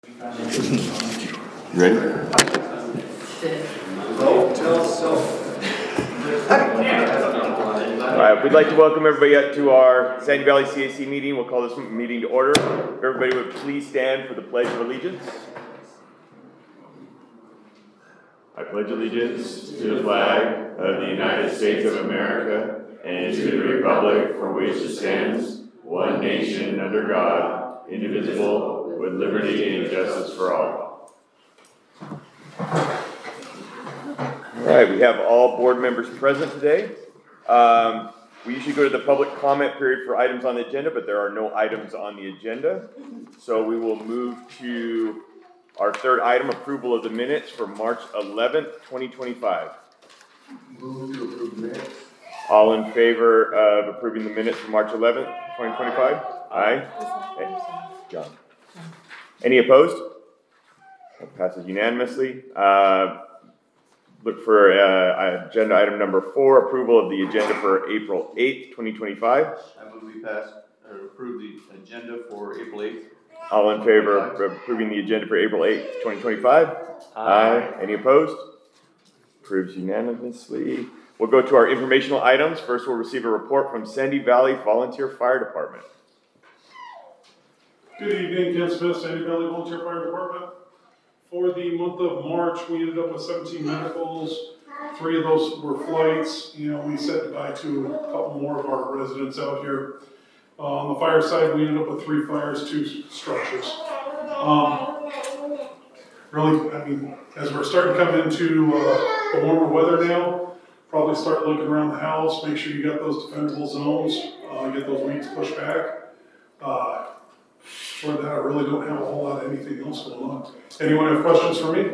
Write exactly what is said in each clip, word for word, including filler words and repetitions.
You ready? All right, we'd like to welcome everybody up to our Sandy Valley C A C meeting. We'll call this meeting to order. If everybody would please stand for the Pledge of Allegiance. I pledge allegiance to the flag of the United States of America and to the republic for which it stands, one nation under God, indivisible, with liberty and justice for all. All right, we have all board members present today. Um, we usually go to the public comment period for items on the agenda, but there are no items on the agenda. So we will move to our third item, approval of the minutes for March eleventh, twenty twenty-five. Move to approve minutes. All in favor of approving the minutes for March eleventh, twenty twenty-five? Aye. Okay. John. Any opposed? That passes unanimously. Uh, look for uh, agenda item number four, approval of the agenda for April eighth, twenty twenty-five. I move we pass or approve the agenda for April eighth. All in favor of approving the agenda for April eighth, twenty twenty-five? Aye. Aye. Any opposed? Approves unanimously. We'll go to our informational items. First, we'll receive a report from Sandy Valley Volunteer Fire Department. Good evening, Ken Smith, Sandy Valley Volunteer Fire Department. For the month of March, we ended up with seventeen medicals. Three of those were flights. You know, we said goodbye to a couple more of our residents out here. Uh, on the fire side, we ended up with three fires, two structures. Um, really, I mean, as we're starting to come into uh, the warmer weather now, probably start looking around the house, make sure you got those defendable zones, uh, get those weeds pushed back. Uh, For that, I really don't have a whole lot of anything else going on. Anyone have questions for me?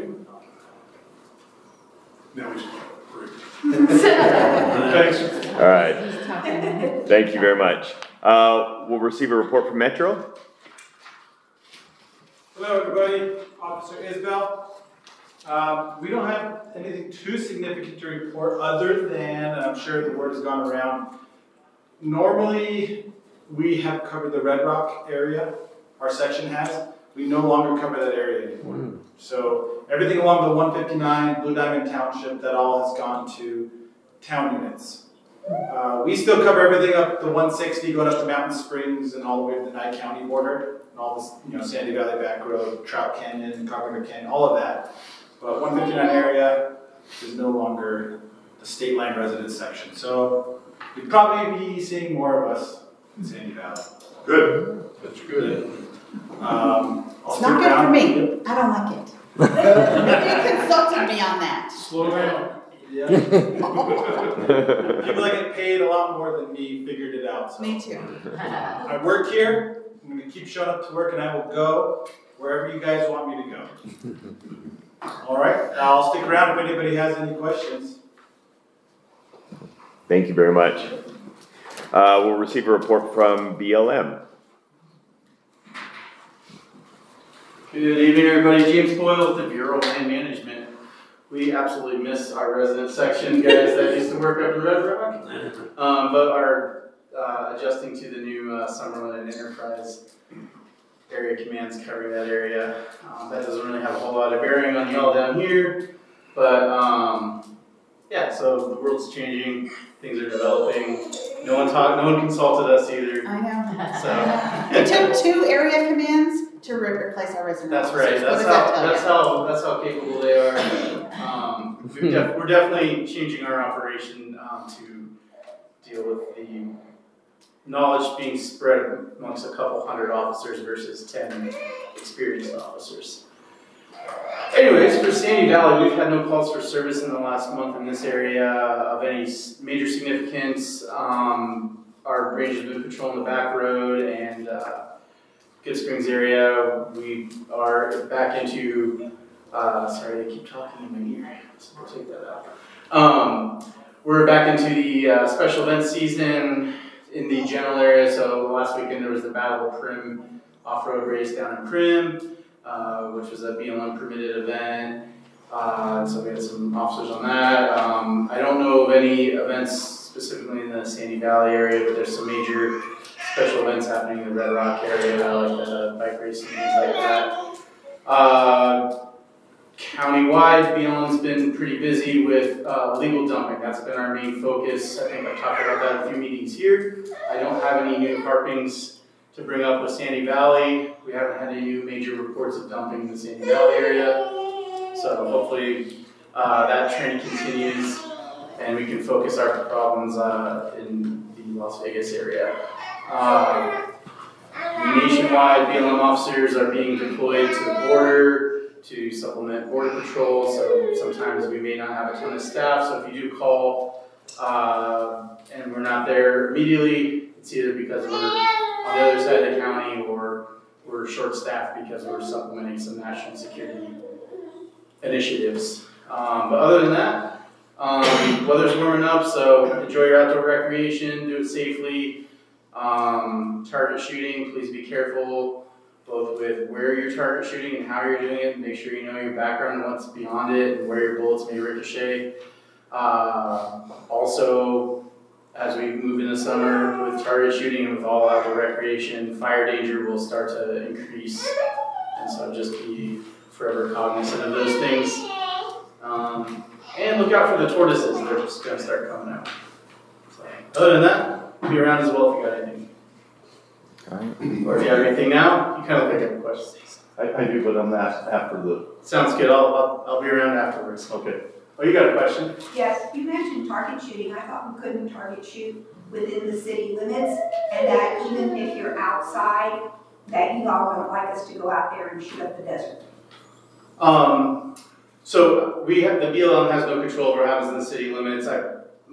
Now we should. Thanks. All right. Thank you very much. Uh, we'll receive a report from Metro. Hello, everybody. Officer Isbell. Um, we don't have anything too significant to report other than, and I'm sure the word has gone around, normally we have covered the Red Rock area. Our section has. We no longer cover that area anymore. Mm. So everything along the one fifty-nine, Blue Diamond Township, that all has gone to town units. Uh, we still cover everything up the one sixty, going up to Mountain Springs and all the way to the Nye County border, and all this, you know, Sandy Valley Back Road, Trout Canyon, Carpenter Canyon, all of that. But one fifty-nine area is no longer the state line residence section. So you'd probably be seeing more of us in Sandy Valley. Good. That's good. Um, it's not good for me. I don't like it. You consulted me on that. Slow down. Yeah. People that get paid a lot more than me figured it out. So. Me too. I work here. I'm going to keep showing up to work, and I will go wherever you guys want me to go. All right. I'll stick around if anybody has any questions. Thank you very much. Uh, we'll receive a report from B L M. Good evening, everybody. James Boyle with the Bureau of Land Management. We absolutely miss our resident section guys that used to work up in Red Rock, um, but are uh, adjusting to the new uh, Summerlin and Enterprise area commands covering that area. Um, that doesn't really have a whole lot of bearing on y'all down here, but um, yeah. So the world's changing, things are developing. No one talked, no one consulted us either. I know. So it took two area commands to re- replace our resident That's officers. right. That's how. that that's how. That's how capable they are. Um, we've def- we're definitely changing our operation um, to deal with the knowledge being spread amongst a couple hundred officers versus ten experienced officers. Anyways, for Sandy Valley, we've had no calls for service in the last month in this area of any major significance. Um, our range has been patrolling the back road and. Uh, Good Springs area, we are back into, uh, sorry, I keep talking in my ear, so we'll take that out. Um, we're back into the uh, special event season in the general area, so last weekend there was the Battle of Prim off-road race down in Prim, uh, which was a B L M permitted event, uh, so we had some officers on that. Um, I don't know of any events specifically in the Sandy Valley area, but there's some major special events happening in the Red Rock area, like the bike racing, things like that. Uh, Countywide, B L M's been pretty busy with uh, legal dumping. That's been our main focus. I think I've talked about that in a few meetings here. I don't have any new carpings to bring up with Sandy Valley. We haven't had any new major reports of dumping in the Sandy Valley area. So hopefully uh, that trend continues and we can focus our problems uh, in the Las Vegas area. Uh, nationwide, B L M officers are being deployed to the border to supplement border patrol, so sometimes we may not have a ton of staff, so if you do call uh, and we're not there immediately, it's either because we're on the other side of the county or we're short-staffed because we're supplementing some national security initiatives. Um, but other than that, um, weather's warming up, so enjoy your outdoor recreation, do it safely. Um, target shooting, please be careful, both with where you're target shooting and how you're doing it. Make sure you know your background and what's beyond it and where your bullets may ricochet. Uh, also, as we move into summer with target shooting and with all outdoor recreation, fire danger will start to increase. And so just be forever cognizant of those things. Um, and look out for the tortoises. They're just going to start coming out. So, other than that, be around as well if you got anything. Or if you have anything now, you kind of think of questions. I, I do, but I'm not after the, Sounds good. I'll, I'll, I'll be around afterwards. okay. Oh, you got a question? Yes, you mentioned target shooting. I thought we couldn't target shoot within the city limits, and that even if you're outside, that you all don't like us to go out there and shoot up the desert. Um, so we have, the B L M has no control over what happens in the city limits. I,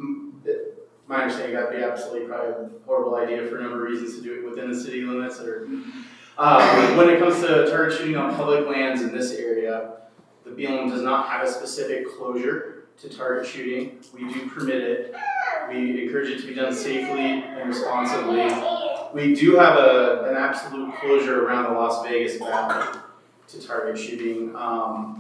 my understanding that'd be absolutely probably a horrible idea for a number of reasons to do it within the city limits. Or uh, when it comes to target shooting on public lands in this area, the B L M does not have a specific closure to target shooting. We do permit it. We encourage it to be done safely and responsibly. We do have a, an absolute closure around the Las Vegas Valley to target shooting. Um,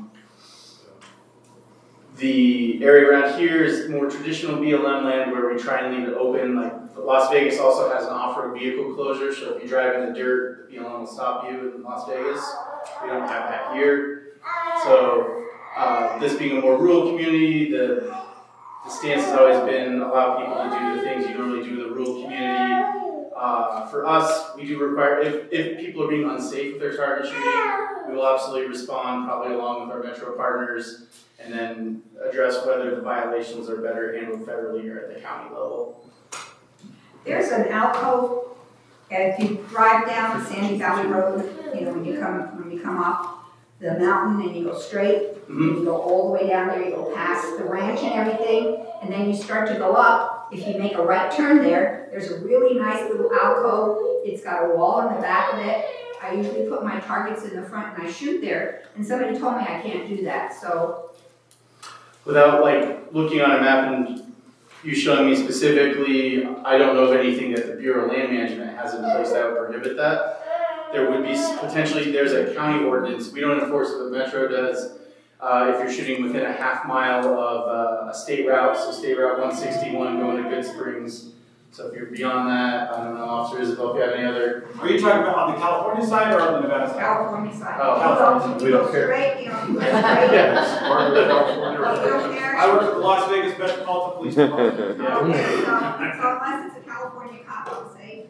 The area around here is more traditional B L M land where we try and leave it open. Like Las Vegas also has an off-road vehicle closure, so if you drive in the dirt, B L M will stop you in Las Vegas. We don't have that here. So uh, this being a more rural community, the, the stance has always been allow people to do the things you normally do in the rural community. Uh, for us, we do require, if, if people are being unsafe with their target shooting, we will absolutely respond, probably along with our metro partners, and then address whether the violations are better handled federally or at the county level. There's an alcove, if you drive down Sandy Valley Road, you know, when you come, when you come off the mountain and you go straight, Mm-hmm. and you go all the way down there, you go past the ranch and everything, and then you start to go up. If you make a right turn there, there's a really nice little alcove. It's got a wall in the back of it. I usually put my targets in the front and I shoot there, and somebody told me I can't do that, so. Without like looking on a map and you showing me specifically, I don't know of anything that the Bureau of Land Management has in place that would prohibit that. There would be potentially, there's a county ordinance. We don't enforce what the Metro does. Uh, if you're shooting within a half mile of uh, a state route, so state route one sixty-one going to Good Springs. So if you're beyond that, I don't know, Officer Isabel, if you have any other. Are you talking about on the California side or on the Nevada side? California side. Oh, California. We don't care. Straight, you know, you go straight. Yeah. Or the California You or- don't care. I work at the Las Vegas Metropolitan Police Department. Okay, so, so unless it's a California cop, I'll say,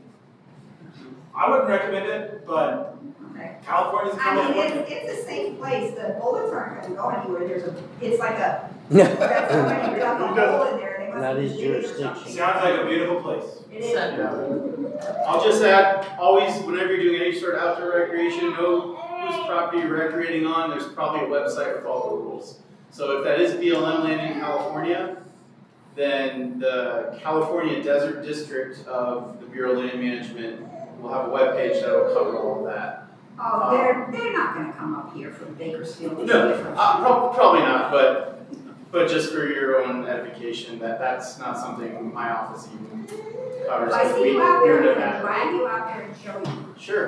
I wouldn't recommend it, but okay. California's I mean, California. it's, it's a safe place, the bullets aren't gonna go anywhere, there's a, it's like a, that's somebody dug a hole in there, they must Not be his digging or jurisdiction. something. Sounds like a beautiful place. It is. I'll just add, always, whenever you're doing any sort of outdoor recreation, know whose property you're recreating on. There's probably a website with all the rules. So if that is B L M land in California, then the California Desert District of the Bureau of Land Management will have a webpage that will cover all of that. Oh, they're, they're not gonna come up here from Bakersfield. It's No, different. uh, prob- probably not, but but just for your own edification, that that's not something my office even covers. If I see We- you out we're there, in I'm gonna Nevada. drag you out there and show you.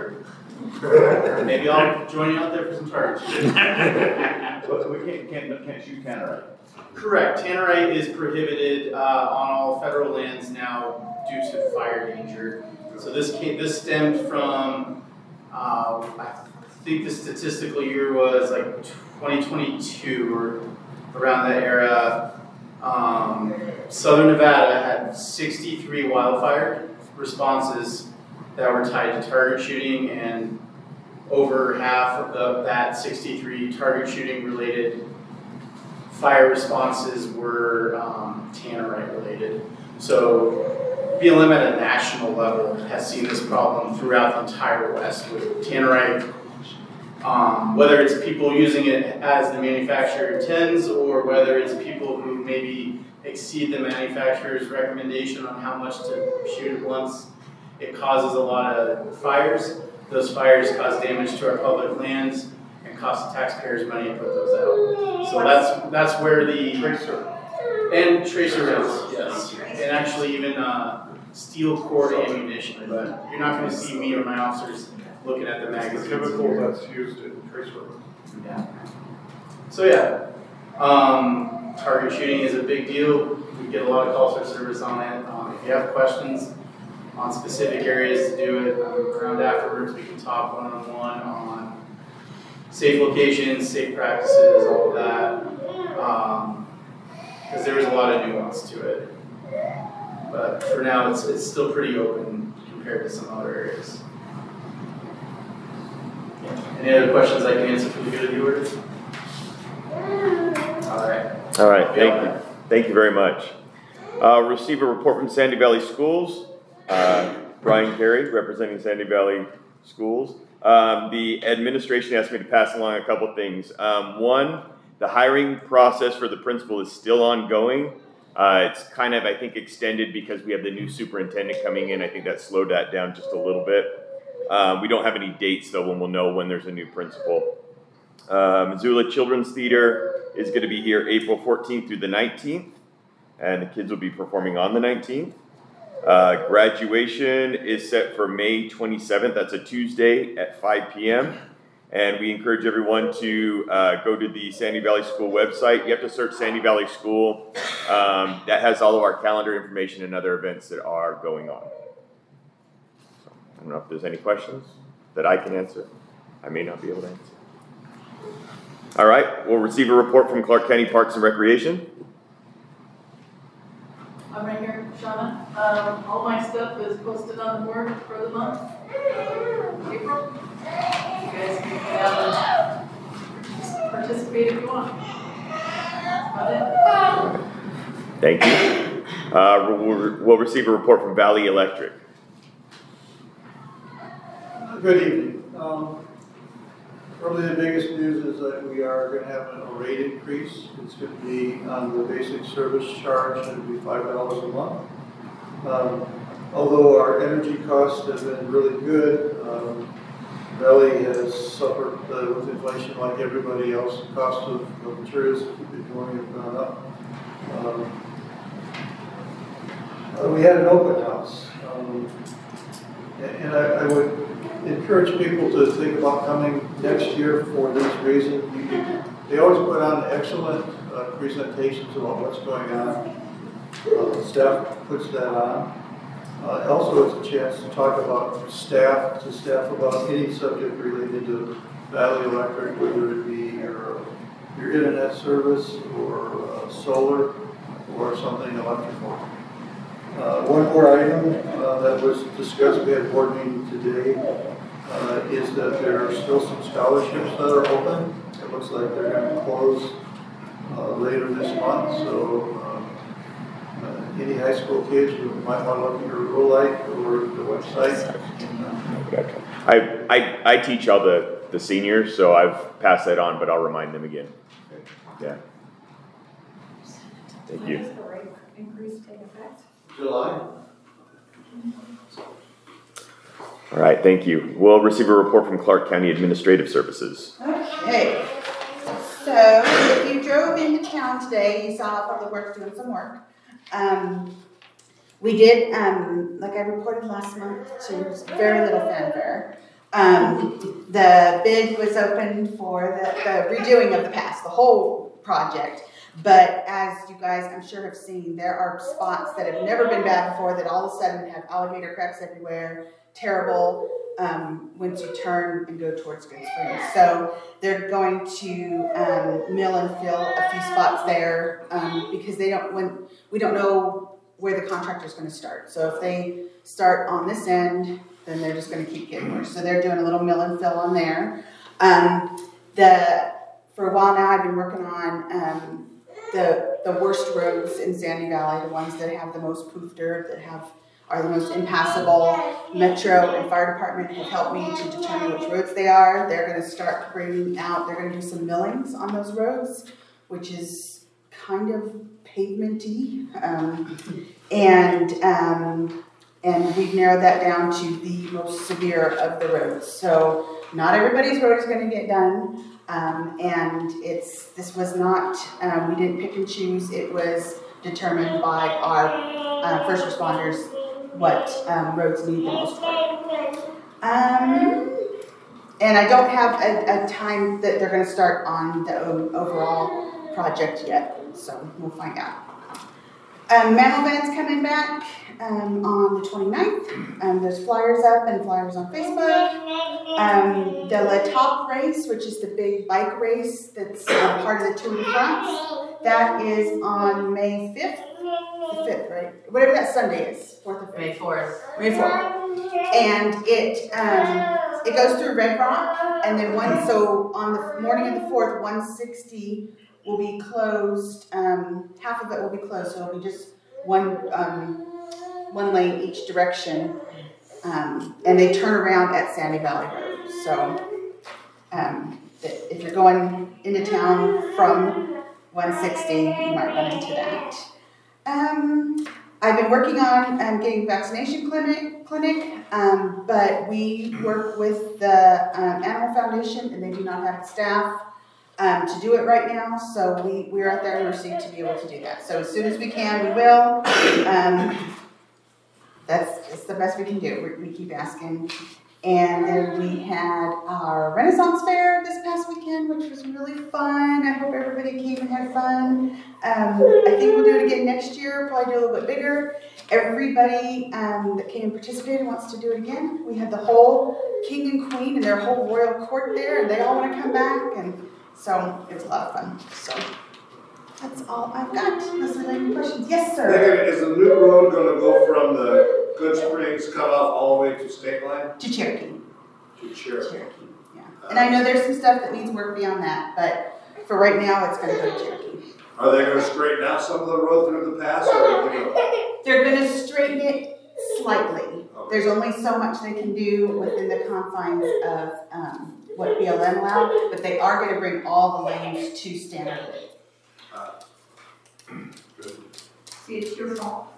Sure. Maybe I'll join you out there for some target shooting. But we can't, can't, can't shoot tannerite. Correct. Tannerite is prohibited uh, on all federal lands now due to fire danger. So this came, this stemmed from uh, I think the statistical year was like twenty twenty-two or around that era. Um, Southern Nevada had sixty-three wildfire responses that were tied to target shooting, and over half of the, that sixty-three target shooting related fire responses were um, tannerite related. So B L M at a national level has seen this problem throughout the entire West with tannerite. Um, whether it's people using it as the manufacturer intends, or whether it's people who maybe exceed the manufacturer's recommendation on how much to shoot at once, it causes a lot of fires. Those fires cause damage to our public lands and cost the taxpayers money to put those out. So that's that's where the Tracer. and tracer rounds, yes, and actually even uh, steel cord ammunition. But you're not going to see me or my officers looking at the The magazines. chemical that's used in tracer. Yeah. So yeah, um, target shooting is a big deal. We get a lot of calls for service on it. Um, if you have questions on specific areas to do it, um, around afterwards we can talk one-on-one on safe locations, safe practices, all of that. Because um, there's a lot of nuance to it. But for now, it's it's still pretty open compared to some other areas. Any other questions I can answer for the good of the order? All right. All right, thank you. Thank you very much. Uh, receive a report from Sandy Valley Schools. Uh, Brian Carey, representing Sandy Valley Schools. Um, the administration asked me to pass along a couple things. Um, one, the hiring process for the principal is still ongoing. Uh, it's kind of, I think, extended because we have the new superintendent coming in. I think that slowed that down just a little bit. Uh, we don't have any dates, though, when we'll know when there's a new principal. Uh, Missoula Children's Theater is going to be here April fourteenth through the nineteenth, and the kids will be performing on the nineteenth. Uh, graduation is set for May twenty-seventh. That's a Tuesday at five p.m. And we encourage everyone to uh, go to the Sandy Valley School website. You have to search Sandy Valley School. Um, that has all of our calendar information and other events that are going on. So, I don't know if there's any questions that I can answer. I may not be able to answer. All right, we'll receive a report from Clark County Parks and Recreation. I'm right here, Shauna. Um, all my stuff is posted on the board for the month, April. You guys can come out and participate if you want. That's about it. Thank you. Uh, we'll, we'll receive a report from Valley Electric. Good evening. Um, probably the biggest news is that we are going to have a rate increase. It's going to be on the basic service charge, it'll be five dollars a month. Um, although our energy costs have been really good, um, Valley has suffered uh, with inflation like everybody else. The cost of, of materials that we've been going have gone up. Um, uh, we had an open house, um, and, and I, I would encourage people to think about coming next year for this reason. You, you, they always put on excellent uh, presentations about what's going on. Uh, staff puts that on. Uh, also, it's a chance to talk about staff to staff about any subject related to Valley Electric, whether it be your, your internet service or uh, solar or something electrical. Uh, one more item uh, that was discussed, we had a board meeting today, uh, is that there are still some scholarships that are open. It looks like they're going to close uh, later this month, so uh, uh, any high school kids, you might want to look at your Rural Light or the website. Gotcha. I, I, I teach all the, the seniors, so I've passed that on, but I'll remind them again. Yeah. Thank When you. does the rate increase take effect? July. All right, thank you. We'll receive a report from Clark County Administrative Services. Okay, so if you drove into town today, you saw Public Works doing some work. Um, we did, um, like I reported last month, to very little fanfare. Um, the bid was open for the, the redoing of the pass, the whole project. But as you guys, I'm sure, have seen, there are spots that have never been bad before that all of a sudden have alligator cracks everywhere, terrible um, once you turn and go towards Good Springs. So they're going to um, mill and fill a few spots there um, because they don't when we don't know where the contractor's going to start. So if they start on this end, then they're just going to keep getting worse. So they're doing a little mill and fill on there. Um, the for a while now, I've been working on um, the the worst roads in Sandy Valley, the ones that have the most poof dirt, that have are the most impassable. Metro and fire department have helped me to determine which roads they are. They're going to start bringing out, they're going to do some millings on those roads, which is kind of pavementy. Um, and, um, and we've narrowed that down to the most severe of the roads. So not everybody's road is going to get done. Um, and it's, this was not, um, we didn't pick and choose. It was determined by our uh, first responders what um, roads need the most work. Um, and I don't have a, a time that they're going to start on the o- overall project yet, so we'll find out. Um, Mammal Van's coming back um, on the twenty-ninth. Um, there's flyers up and flyers on Facebook. Um, the Le Top race, which is the big bike race that's uh, part of the Tour de France, that is on May fifth. The fifth, right? Whatever that Sunday is, fourth or fifth. May fourth. May fourth. And it um, it goes through Red Rock, and then one. So on the morning of the fourth, one sixty will be closed. Um, half of it will be closed, so it'll be just one um, one lane each direction, um, and they turn around at Sandy Valley Road. So um, if you're going into town from one sixty, you might run into that. Um, I've been working on um, getting vaccination clinic, clinic um, but we work with the um, Animal Foundation, and they do not have staff um, to do it right now, so we, we're at their mercy to be able to do that. So as soon as we can, we will. Um, that's, that's the best we can do. We, we keep asking. And then we had our Renaissance Fair this past weekend, which was really fun. I hope everybody came and had fun. Um, I think we'll do it again next year, probably do a little bit bigger. Everybody um, that came and participated wants to do it again. We had the whole king and queen and their whole royal court there, and they all want to come back. And so it was a lot of fun. So that's all I've got. Unless there's any questions. Yes, sir. Megan, is the new road going to go from the Good Springs cutoff all the way to state line? To Cherokee. To Cherokee. Cherokee, yeah. And I know there's some stuff that needs work beyond that, but for right now, it's going to go to Cherokee. Are they going to straighten out some of the road through the pass, or are they going to? They're going to straighten it slightly. Okay. There's only so much they can do within the confines of um, what B L M allowed, but they are going to bring all the lanes to standard width. Uh, See, it's your fault.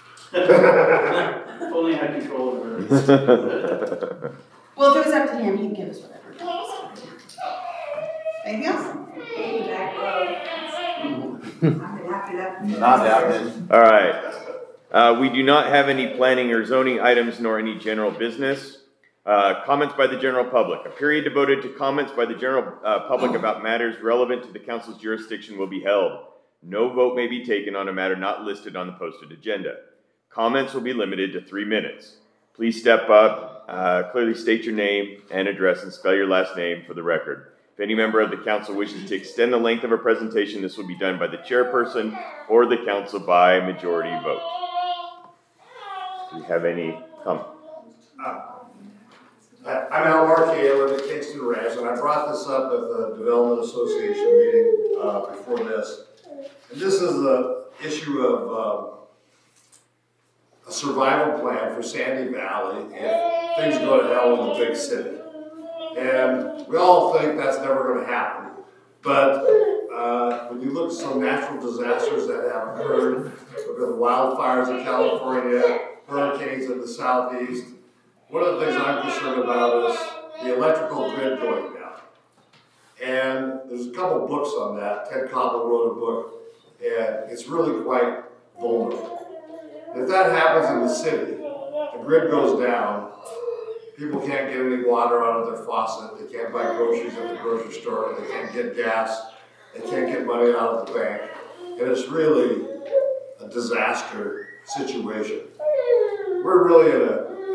If only I had control over it. Well, if it was up to him, he'd give us whatever. Anything else? Hey, back road. I'm happy that. Not happening. All right. Uh, we do not have any planning or zoning items nor any general business. Uh, comments by the general public. A period devoted to comments by the general uh, public about matters relevant to the council's jurisdiction will be held. No vote may be taken on a matter not listed on the posted agenda. Comments will be limited to three minutes. Please step up, uh, clearly state your name and address, and spell your last name for the record. If any member of the council wishes to extend the length of a presentation, this will be done by the chairperson or the council by majority vote. Do you have any comments? Uh, I'm Al Markey, I live in Kingston Ranch, and I brought this up at the Development Association meeting uh, before this. And this is the issue of um, a survival plan for Sandy Valley if things go to hell in the big city. And we all think that's never going to happen. But uh, when you look at some natural disasters that have occurred, look at the wildfires in California, hurricanes in the southeast, one of the things I'm concerned about is the electrical grid going down. And there's a couple books on that. Ted Koppel wrote a book, and it's really quite vulnerable. If that happens in the city, the grid goes down, people can't get any water out of their faucet, they can't buy groceries at the grocery store, they can't get gas, they can't get money out of the bank, and it's really a disaster situation. We're really in a,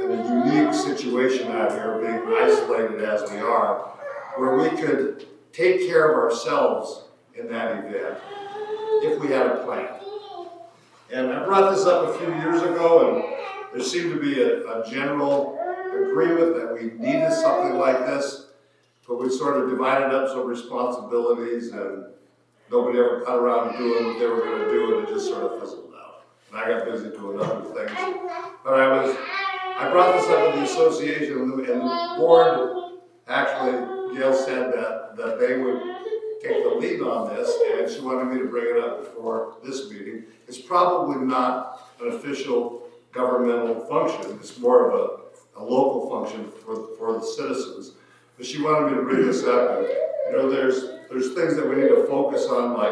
in a unique situation out here, being isolated as we are, where we could take care of ourselves in that event if we had a plan. And I brought this up a few years ago, and there seemed to be a, a general agreement that we needed something like this, but we sort of divided up some responsibilities, and nobody ever got around to doing what they were going to do, and it just sort of fizzled out. And I got busy doing other things. But I was, I brought this up with the association, and the, and the board, actually, Gail said that, that they would take the lead on this, and she wanted me to bring it up before this meeting. It's probably not an official governmental function. It's more of a, a local function for, for the citizens. But she wanted me to bring this up, and you know, there's there's things that we need to focus on, like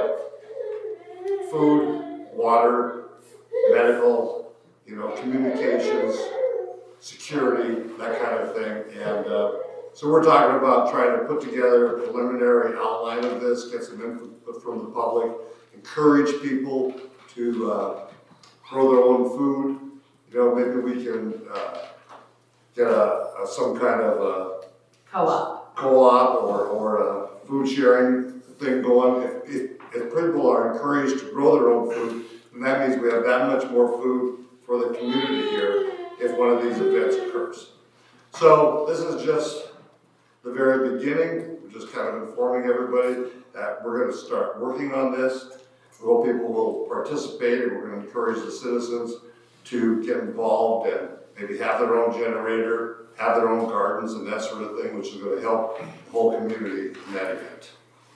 food, water, medical, you know, communications, security, that kind of thing. And uh, so we're talking about trying to put together a preliminary outline of this, get some input from the public, encourage people to uh, grow their own food. You know, maybe we can uh, get a, a some kind of a Co-op. co-op or, or a food sharing thing going. If, if, if people are encouraged to grow their own food, then that means we have that much more food for the community here if one of these events occurs. So this is just the very beginning. We're just kind of informing everybody that we're going to start working on this. We hope people will participate, and we're going to encourage the citizens to get involved and maybe have their own generator, have their own gardens and that sort of thing, which is going to help the whole community in that event.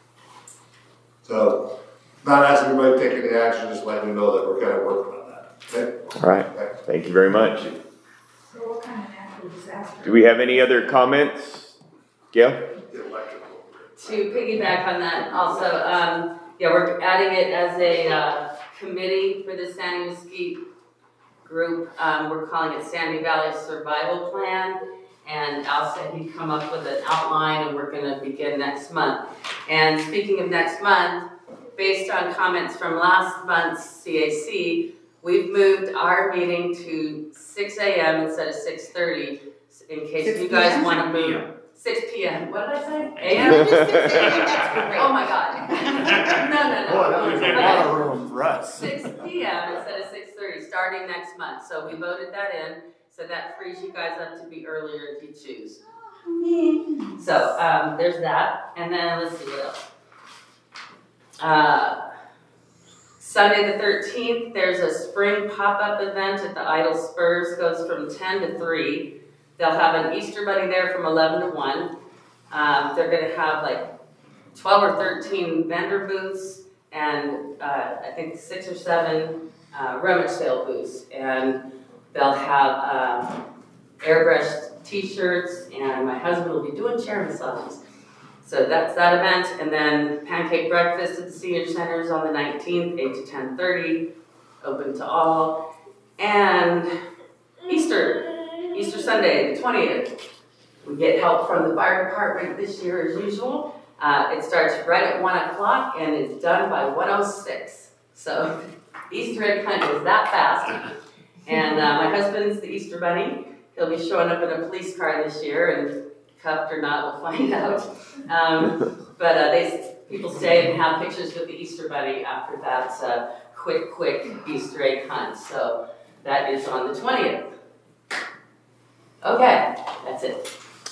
So, not asking anybody to take any action, just letting you know that we're kind of working on that. Okay? All right, Okay. thank you very much. So what kind of natural disaster? Do we have any other comments? Gail? The electrical grid. To piggyback on that also, um, yeah, we're adding it as a, uh, committee for the Sandy Mesquite group. Um, we're calling it Sandy Valley Survival Plan. And Al said he'd come up with an outline, and we're gonna begin next month. And speaking of next month, based on comments from last month's C A C, we've moved our meeting to six A M instead of six thirty, in case six you guys p.m.? wanna move. six P M, what did I say? A M? Oh my God. No, no, no. Boy, that was a lot of Okay. room for us. six P M instead of six thirty, starting next month. So we voted that in, so that frees you guys up to be earlier if you choose. So, um, there's that, and then let's see what else. Uh, Sunday the thirteenth, there's a spring pop-up event at the Idle Spurs, goes from ten to three. They'll have an Easter bunny there from eleven to one. Um, they're gonna have like twelve or thirteen vendor booths, and uh, I think six or seven uh, rummage sale booths. And they'll have um, airbrushed t-shirts, and my husband will be doing chair massages. So that's that event. And then pancake breakfast at the senior centers on the nineteenth, eight to ten thirty, open to all. And Easter, Easter Sunday, the twentieth. We get help from the fire department this year as usual. Uh, it starts right at one o'clock and is done by one oh six. So Easter egg hunt is that fast. And uh, my husband's the Easter bunny. He'll be showing up in a police car this year, and cuffed or not, we'll find out. Um, but uh, they people stay and have pictures with the Easter bunny after that uh, quick, quick Easter egg hunt. So that is on the twentieth. Okay, that's it.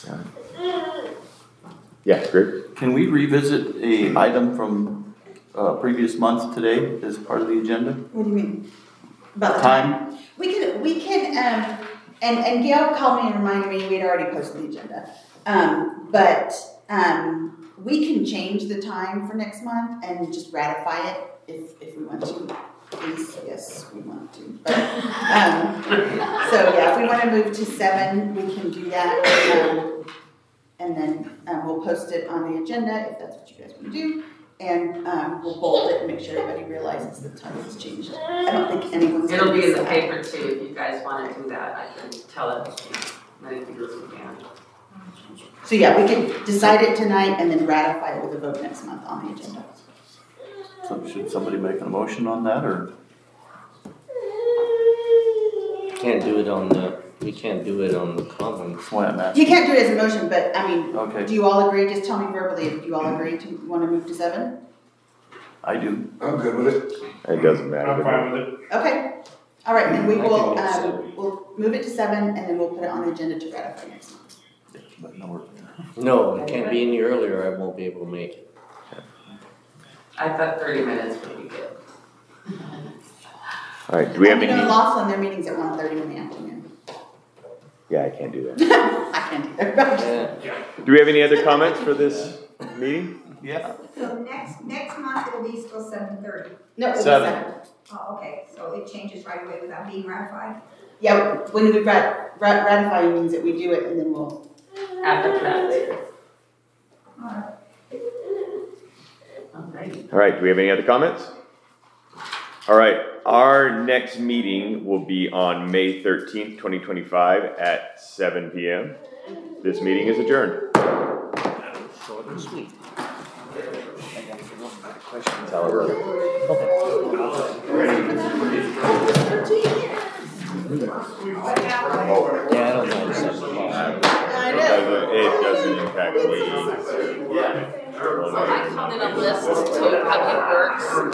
Yeah, great. Can we revisit a item from uh, previous month today as part of the agenda? What do you mean? About the Time? We can, we can, um, and, and Gail called me and reminded me we'd already posted the agenda. Um, but, um, we can change the time for next month and just ratify it if, if we want to. Please, yes, we want to. But, um, so yeah, if we want to move to seven, we can do that. Um, and then, um, we'll post it on the agenda if that's what you guys want to do. And, um, we'll bold it and make sure everybody realizes the time has changed. I don't think anyone's. It'll be in the sad. paper too, if you guys want to do that. I can tell it many people as we can. So yeah, we can decide it tonight and then ratify it with a vote next month on the agenda. So should somebody make a motion on that, or? Can't do it on the we can't do it on the commons. That's why I'm asking. You can't do it as a motion, but I mean, Okay, do you all agree? Just tell me verbally if you all agree to want to move to seven? I do. I'm good with it. It doesn't matter. I'm fine with it. Okay. All right, then we I can will, move seven. um, we'll move it to seven and then we'll put it on the agenda to ratify next month. But no, we're- No, it can't be any earlier, I won't be able to make it. I thought thirty minutes would be good. All right, do we have You know, in any? Laughlin, their meeting's at one thirty in the afternoon. Yeah, I can't do that. I can't do that. Yeah. Do we have any other comments for this meeting? Yeah. So next, next month it'll be still seven thirty. No, it'll be Seven. seven. Oh, okay, so it changes right away without being ratified? Yeah, when we rat, rat, ratify means that we do it and then we'll, After that. Alright. Alright. All right, do we have any other comments? All right, our next meeting will be on May thirteenth, twenty twenty-five at seven P M. This meeting is adjourned. Short and sweet. That's how it works. Yeah, I don't mind seven o'clock. I It know. doesn't, it doesn't impact me. I called in a list to Public Works